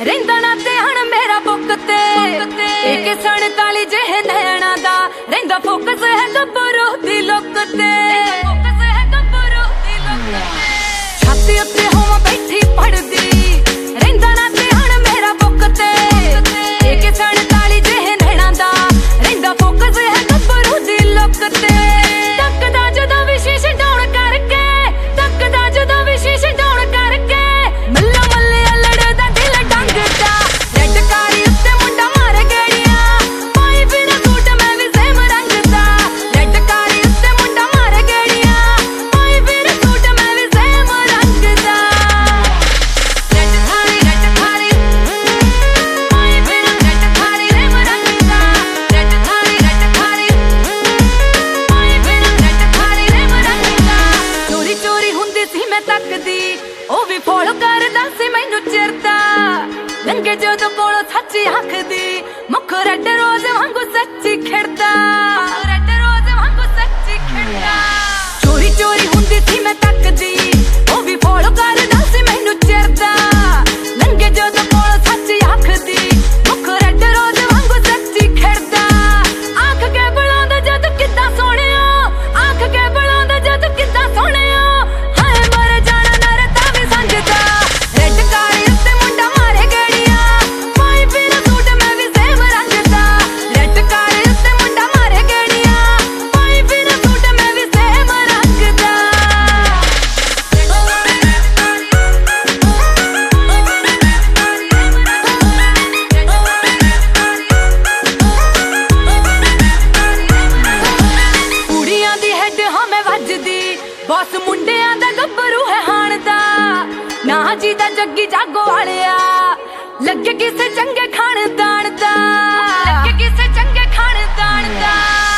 ਰਹਿੰਦਾ ਨਾ ਧਿਆਨ ਮੇਰਾ ਬੁੱਕ ਤੇ ਇੱਕ 47 ਜਿਹੇ ਨੈਣਾ ਦਾ ਰਹਿੰਦਾ ਫੋਕਸ ਹੈ ਗੱਭਰੂ ਦੀ ਲੁੱਕ ਤੇ ਛਾਤੀ ਉੱਤੇ ਹੋਵਾਂ ਬੈਠੀ ਪੜਦੀ ਰਹਿੰਦਾ ਨਾ ਧਿਆਨ ਮੇਰਾ ਬੁੱਕ ਤੇ ਇੱਕ 47 ਜਿਹੇ ਨੈਣਾ ਦਾ ਰਹਿੰਦਾ ਫੋਕਸ ਹੈ ਗੱਭਰੂ ਦੀ ਲੁੱਕ ਤੇ ਤੱਕਦਾ ਜਦੋਂ ਵਿਸ਼ੇਸ਼ ਡਾਉਣ ਕਰਕੇ ਤੱਕਦਾ ਜਦੋਂ ਵਿਸ਼ੇਸ਼ ਡਾਉਣ ਕਰਕੇ ਮੱਲਾ ਮੱਲੇ ਲੜਦਾ ਦਿਲ ਡੰਗਦਾ ਰੈੱਡ ਕਾਰੀ ਉੱਤੇ ਮੁੰਡਾ ਮਾਰ ਗੜੀਆਂ ਪਾਈ ਬਿਨਾ ਸੂਟ ਮੈਂ ਵੀ ਸੇਮ ਰੰਗ ਦਾ ਰੈੱਡ ਕਾਰੀ ਉੱਤੇ ਮੁੰਡਾ ਮਾਰ ਗੜੀਆਂ ਪਾਈ ਬਿਨਾ ਸੂਟ ਮੈਂ ਵੀ ਸੇਮ ਰੰਗ ਦਾ ਰੈੱਡ ਕਾਰੀ ਪਾਈ ਬਿਨਾ ਰੈੱਡ ਕਾਰੀ ਸੇਮ ਰੰਗ ਦਾ ਰੈੱਡ ਕਾਰੀ ਪਾਈ ਬਿਨਾ ਰੈੱਡ ਕਾਰੀ ਸੇਮ ਰੰਗ ਦਾ ਚੋਰੀ ਚੋਰੀ ਹੁੰਦੀ ਸੀ ਮੈਂ ਤੱਕਦੀ ਉਹ ਵੀ ਫੋਲੋ ਕਰਦਾ ਸੀ ਮੈਨੂੰ ਚਿਰਦਾ ਲੰਗੇ ਜਦੋਂ ਕੋਲੋਂ ਸੱਚ ਆਖਦੀ ਮੁੱਖ ਰੈੱਡ ਰੋਜ਼ ਵਾਂਗੂ ਸੱਚੀ ਖਿੜਦਾ ਰੈੱਡ ਰੋਜ਼ ਵਾਂਗੂ ਸੱਚੀ ਖਿੜਦਾ ਚੋਰੀ ਚੋਰੀ ਹੁੰਦੀ ਸੀ ਮੈਂ ਤੱਕਦੀ ਉਹ ਵੀ ਫੋਲੋ ਕਰਦਾ ਸੀ ਮੈਨੂੰ ਚਿਰਦਾ ਲੰਗੇ ਜਦੋਂ ਕੋਲੋਂ ਸੱਚ ਆਖਦੀ ਮੁੱਖ ਰੈੱਡ ਰੋਜ਼ ਵਾਂਗੂ ਸੱਚੀ ਖਿੜਦਾ ਆਖ ਕੇ ਬੁਲਾਉਂਦਾ ਜਦ ਕਿੱਦਾਂ ਸੋਹਣਿਆ ਆਖ ਕੇ ਬੁਲਾਉਂਦਾ ਜਦ ਕਿੱਦਾਂ ਸੋਹਣਿਆ ਹਾਏ ਮਰ ਜਾਣਾ ਨਰ ਤਾਂ ਵੀ ਸੰਜਦਾ ਰੈੱਡ ਕਾਰੀ ਉੱਤੇ ਮੁੰਡਾ ਮਾਰੇ ਗੜੀਆਂ ਪਾਈ ਬਿਨਾ ਸੂਟ ਮੈਂ ਵੀ ਸੇਮ ਰੰਗ ਦਾ ਰੈੱਡ ਕਾਰੀ ਉੱਤੇ ਮੁੰਡਾ ਮਾਰੇ ਗੜੀਆਂ ਪਾਈ ਬਿਨਾ ਸੂਟ ਮੈਂ ਵੀ ਸੇਮ ਰੰਗ ਦਾ ਕੁੜੀਆਂ ਦੀ ਹੈਡ ਹਾਂ ਮੈਂ ਵੱਜਦੀ ਬੌਸ ਮੁੰਡਿਆਂ ਦਾ ਗੱਭਰੂ ਹੈ ਹਾਣ ਦਾ ਨਾ ਜੀ ਦਾ ਜੱਗੀ ਜਾਗੋ ਵਾਲਿਆ ਲੱਗੇ ਕਿਸੇ ਚੰਗੇ ਖਾਨਦਾਨ ਦਾ ਲੱਗੇ ਕਿਸੇ ਚੰਗੇ ਖਾਨਦਾਨ ਦਾ